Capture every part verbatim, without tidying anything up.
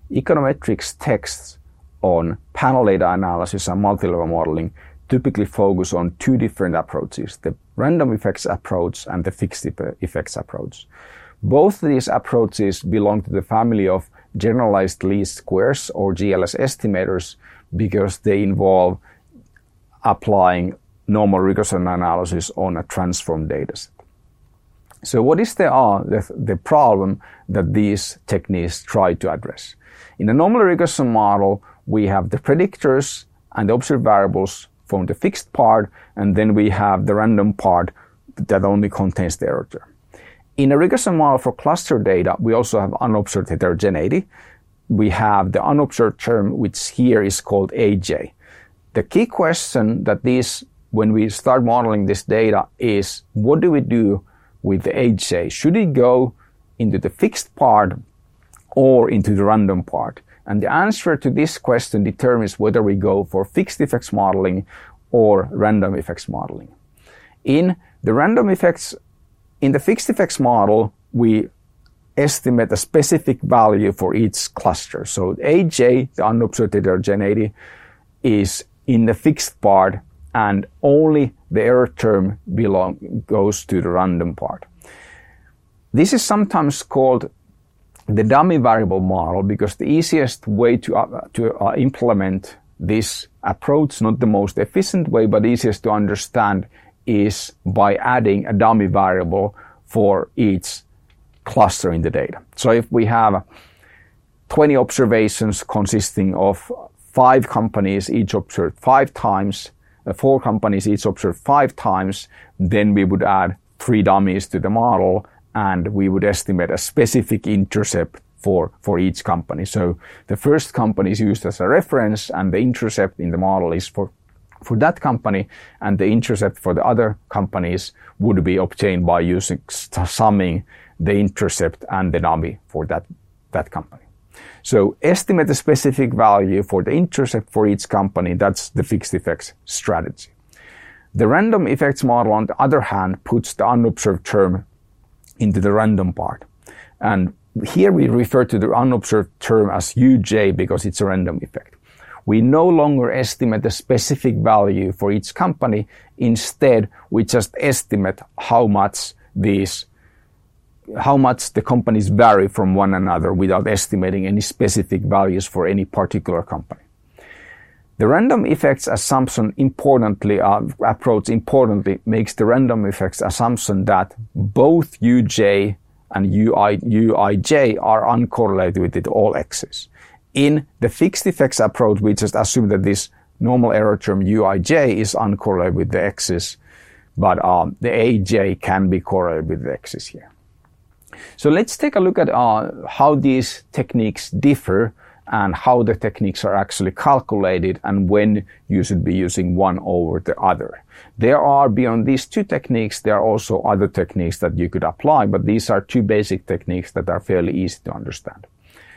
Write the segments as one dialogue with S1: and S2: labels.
S1: econometrics texts on panel data analysis and multi-level modeling typically focus on two different approaches, the random effects approach and the fixed effects approach. Both these approaches belong to the family of generalized least squares or G L S estimators because they involve applying normal regression analysis on a transform dataset. So what is the, uh, the, the problem that these techniques try to address? In a normal regression model, we have the predictors and the observed variables from the fixed part, and then we have the random part that only contains the error term. In a regression model for cluster data, we also have unobserved heterogeneity. We have the unobserved term, which here is called A J. The key question that these, when we start modeling this data, is what do we do with the A J? Should it go into the fixed part or into the random part? And the answer to this question determines whether we go for fixed effects modeling or random effects modeling. In the random effects, in the fixed effects model, we estimate a specific value for each cluster. So A J, the unobserved heterogeneity, is in the fixed part, and only the error term belong, goes to the random part. This is sometimes called the dummy variable model because the easiest way to, uh, to uh, implement this approach, not the most efficient way, but easiest to understand, is by adding a dummy variable for each cluster in the data. So if we have twenty observations consisting of five companies each observed five times, uh, four companies each observed five times, then we would add three dummies to the model and we would estimate a specific intercept for, for each company. So the first company is used as a reference and the intercept in the model is for, for that company, and the intercept for the other companies would be obtained by using summing the intercept and the dummy for that, that company. So estimate the specific value for the intercept for each company. That's the fixed effects strategy. The random effects model, on the other hand, puts the unobserved term into the random part. And here we refer to the unobserved term as U J because it's a random effect. We no longer estimate the specific value for each company. Instead, we just estimate how much these how much the companies vary from one another without estimating any specific values for any particular company. The random effects assumption importantly, uh, approach importantly makes the random effects assumption that both U J and U I, U I J are uncorrelated with all x's. In the fixed effects approach, we just assume that this normal error term U I J is uncorrelated with the x's, but um, the A J can be correlated with the x's here. So let's take a look at uh, how these techniques differ and how the techniques are actually calculated and when you should be using one over the other. There are, beyond these two techniques, there are also other techniques that you could apply, but these are two basic techniques that are fairly easy to understand.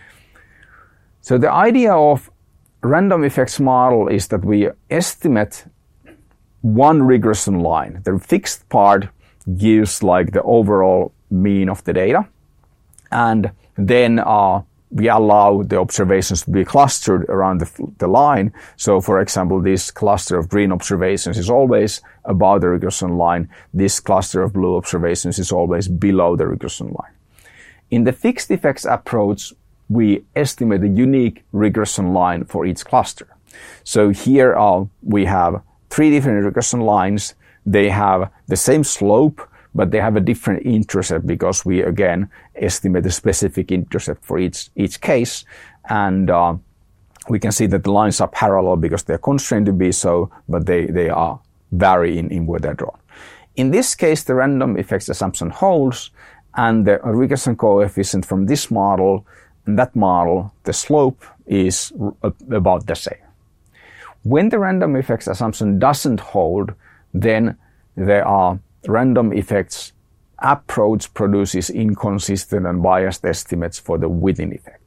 S1: So the idea of random effects model is that we estimate one regression line. The fixed part gives like the overall mean of the data, and then uh, we allow the observations to be clustered around the, the line. So for example, this cluster of green observations is always above the regression line. This cluster of blue observations is always below the regression line. In the fixed effects approach, we estimate a unique regression line for each cluster. So here uh, we have three different regression lines. They have the same slope, but they have a different intercept because we again estimate a specific intercept for each each case, and uh, we can see that the lines are parallel because they're constrained to be so, but they they are vary in, in where they're drawn. In this case, the random effects assumption holds, and the regression coefficient from this model and that model, the slope is about the same. When the random effects assumption doesn't hold, then there are random effects approach produces inconsistent and biased estimates for the within effect.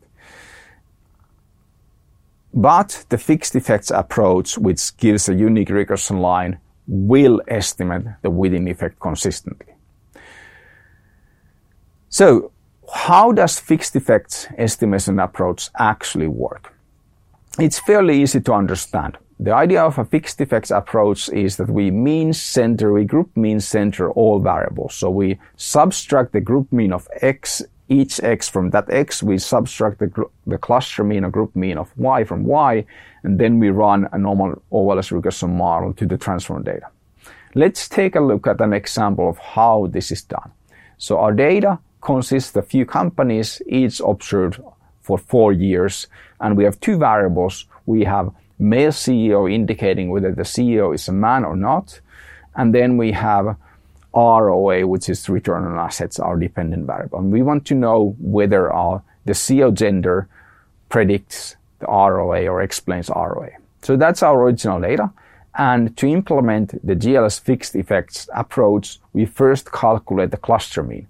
S1: But the fixed effects approach, which gives a unique regression line, will estimate the within effect consistently. So how does fixed effects estimation approach actually work? It's fairly easy to understand. The idea of a fixed effects approach is that we mean center, we group mean center all variables. So we subtract the group mean of x, each x from that x, we subtract the, the cluster mean or group mean of y from y, and then we run a normal O L S regression model to the transform data. Let's take a look at an example of how this is done. So our data consists of a few companies, each observed for four years, and we have two variables. We have male C E O indicating whether the C E O is a man or not, and then we have R O A, which is return on assets, our dependent variable. And we want to know whether our, the C E O gender predicts the R O A or explains R O A. So that's our original data. And to implement the G L S fixed effects approach, we first calculate the cluster mean.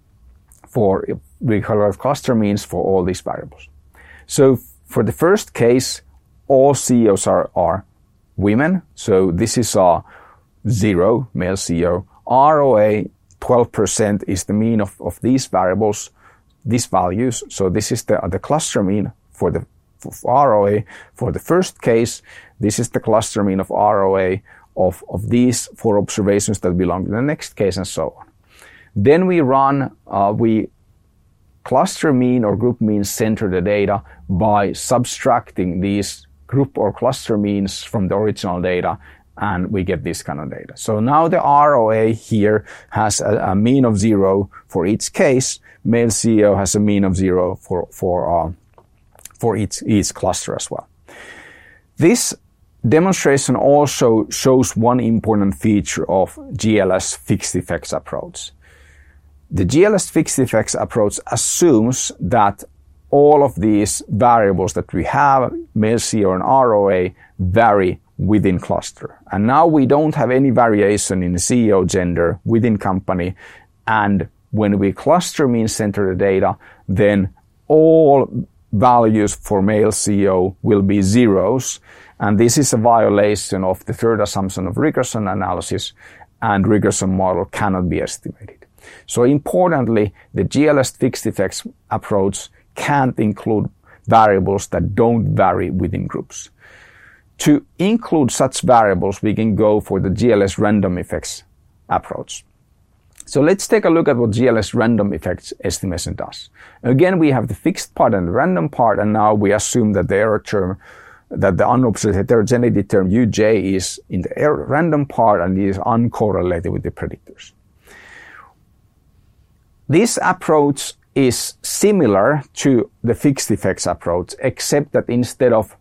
S1: For we calculate cluster means for all these variables. So for the first case, all C E Os are, are women. So this is our zero, male C E O. R O A, twelve percent is the mean of, of these variables, these values. So this is the, the cluster mean for the for R O A. For the first case, this is the cluster mean of R O A of, of these four observations that belong to the next case, and so on. Then we run, uh, we cluster mean or group mean center the data by subtracting these group or cluster means from the original data, and we get this kind of data. So now the R O A here has a, a mean of zero for each case. Male C E O has a mean of zero for, for, uh, for each, each cluster as well. This demonstration also shows one important feature of G L S fixed effects approach. The G L S fixed effects approach assumes that all of these variables that we have, male C E O and R O A, vary within cluster. And now we don't have any variation in the C E O gender within company. And when we cluster mean center the data, then all values for male C E O will be zeros. And this is a violation of the third assumption of regression analysis, and regression model cannot be estimated. So importantly, the G L S fixed effects approach can't include variables that don't vary within groups. To include such variables, we can go for the G L S random effects approach. So let's take a look at what G L S random effects estimation does. Again, we have the fixed part and the random part, and now we assume that the error term, that the unobserved heterogeneity term U J is in the error random part and is uncorrelated with the predictors. This approach is similar to the fixed effects approach, except that instead of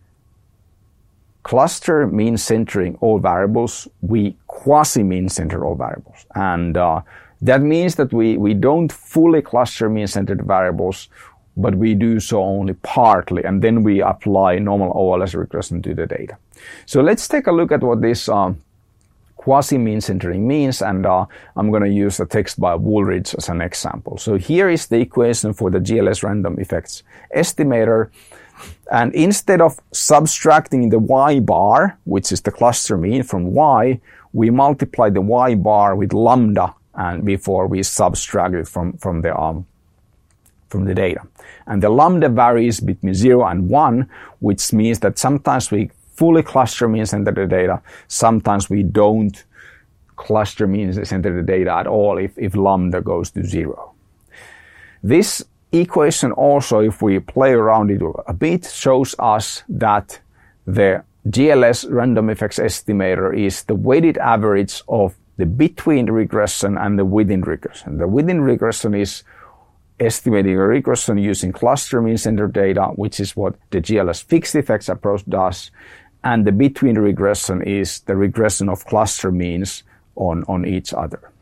S1: cluster mean centering all variables, we quasi mean center all variables. And uh, that means that we, we don't fully cluster mean centered variables, but we do so only partly, and then we apply normal O L S regression to the data. So let's take a look at what this um, quasi mean centering means, and uh, I'm going to use a text by Woolridge as an example. So here is the equation for the G L S random effects estimator. And instead of subtracting the y bar, which is the cluster mean, from y, we multiply the y bar with lambda, and before we subtract it from, from the um, from the data. And the lambda varies between zero and one, which means that sometimes we fully cluster mean center the data, sometimes we don't cluster mean center the data at all if, if lambda goes to zero. This equation also, if we play around it a bit, shows us that the G L S random effects estimator is the weighted average of the between regression and the within regression. The within regression is estimating a regression using cluster mean center data, which is what the G L S fixed effects approach does. And the between regression is the regression of cluster means on, on each other.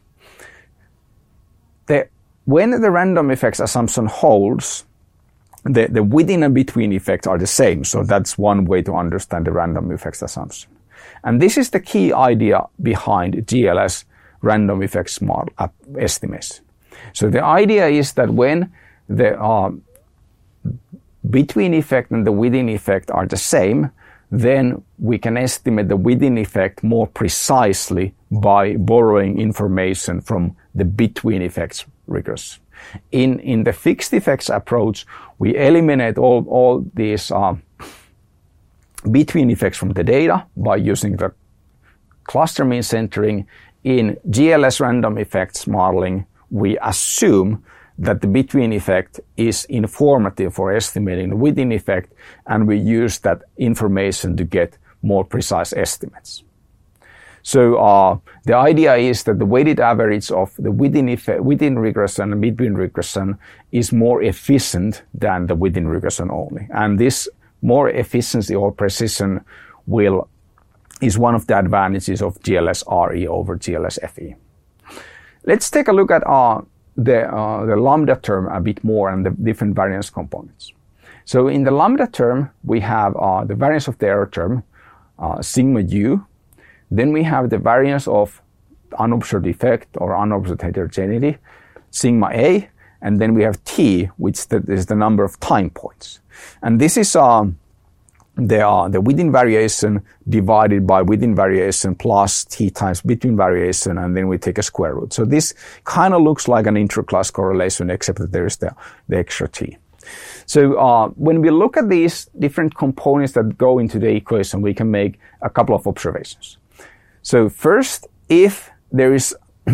S1: The When the random effects assumption holds, the, the within and between effects are the same. So that's one way to understand the random effects assumption. And this is the key idea behind G L S random effects model uh, estimation. So the idea is that when the uh, between effect and the within effect are the same, then we can estimate the within effect more precisely by borrowing information from the between effects regression. In, in the fixed effects approach, we eliminate all, all these uh, between effects from the data by using the cluster mean centering. In G L S random effects modeling, we assume that the between effect is informative for estimating the within effect, and we use that information to get more precise estimates. So uh, the idea is that the weighted average of the within effect, within regression and between regression is more efficient than the within regression only. And this more efficiency or precision will is one of the advantages of G L S R E over G L S F E. Let's take a look at uh, the, uh, the lambda term a bit more and the different variance components. So in the lambda term, we have uh, the variance of the error term, uh, sigma u. Then we have the variance of unobserved effect or unobserved heterogeneity, sigma a. And then we have t, which is the number of time points. And this is uh, the, uh, the within variation divided by within variation plus t times between variation, and then we take a square root. So this kind of looks like an intra-class correlation, except that there is the, the extra t. So uh, when we look at these different components that go into the equation, we can make a couple of observations. So first, if there is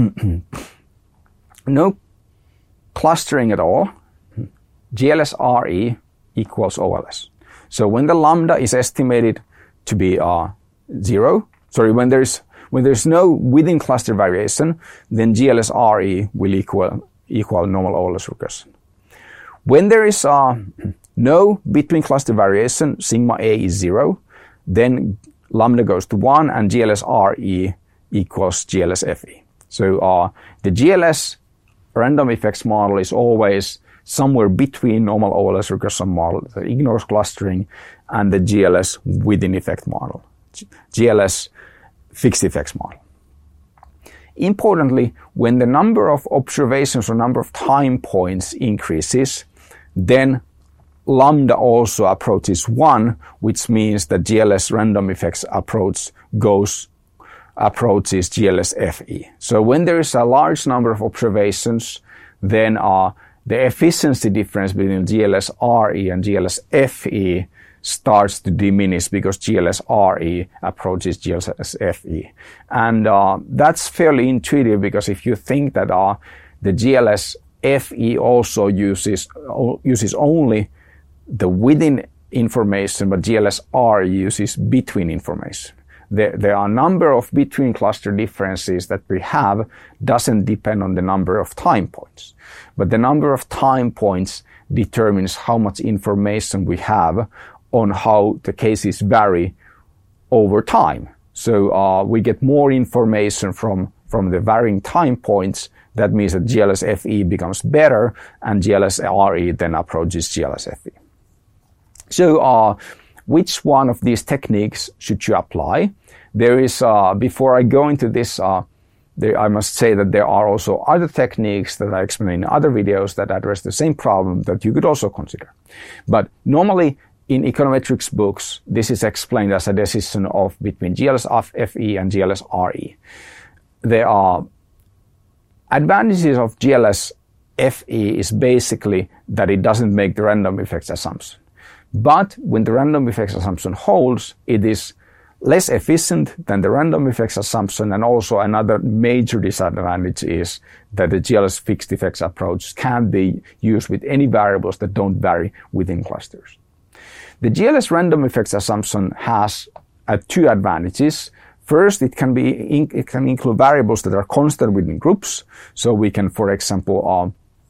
S1: no clustering at all, G L S R E equals O L S. So when the lambda is estimated to be uh, zero, sorry, when there's when there's no within cluster variation, then G L S R E will equal equal normal O L S regression. When there is uh, no between cluster variation, sigma A is zero, then lambda goes to one and G L S R E equals G L S F E. So uh, the G L S random effects model is always somewhere between normal O L S regression model that ignores clustering and the G L S within effect model, G L S fixed effects model. Importantly, when the number of observations or number of time points increases, then lambda also approaches one, which means that G L S random effects approach goes approaches G L S F E. So when there is a large number of observations, then uh, the efficiency difference between G L S R E and G L S F E starts to diminish because G L S R E approaches G L S F E. And uh, that's fairly intuitive, because if you think that uh, the G L S F E also uses, uh, uses only the within information, but G L S R uses between information. There, there are a number of between cluster differences that we have doesn't depend on the number of time points. But the number of time points determines how much information we have on how the cases vary over time. So uh, we get more information from, from the varying time points. That means that G L S F E becomes better and G L S R E then approaches G L S F E. So uh, which one of these techniques should you apply? There is, uh, before I go into this, uh, there, I must say that there are also other techniques that I explain in other videos that address the same problem that you could also consider. But normally in econometrics books, this is explained as a decision of between G L S F E and G L S R E. There are advantages of G L S F E is basically that it doesn't make the random effects assumption. But when the random effects assumption holds, it is less efficient than the random effects assumption. And also another major disadvantage is that the G L S fixed effects approach can't be used with any variables that don't vary within clusters. The G L S random effects assumption has uh, two advantages. First, it can be it can include variables that are constant within groups. So we can, for example, uh,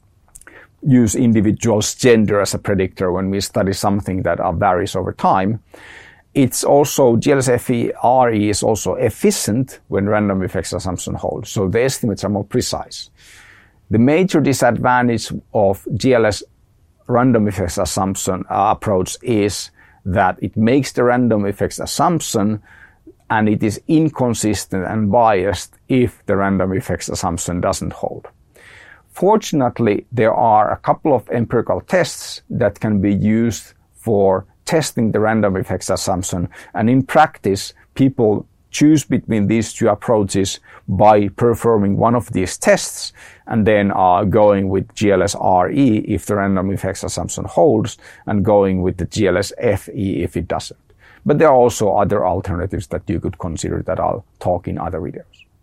S1: use individuals' gender as a predictor when we study something that uh, varies over time. It's also, G L S F E R E is also efficient when random effects assumption holds. So the estimates are more precise. The major disadvantage of G L S random effects assumption uh, approach is that it makes the random effects assumption and it is inconsistent and biased if the random effects assumption doesn't hold. Fortunately, there are a couple of empirical tests that can be used for testing the random effects assumption, and in practice, people choose between these two approaches by performing one of these tests and then uh, going with G L S R E if the random effects assumption holds, and going with the G L S F E if it doesn't. But there are also other alternatives that you could consider that I'll talk in other videos.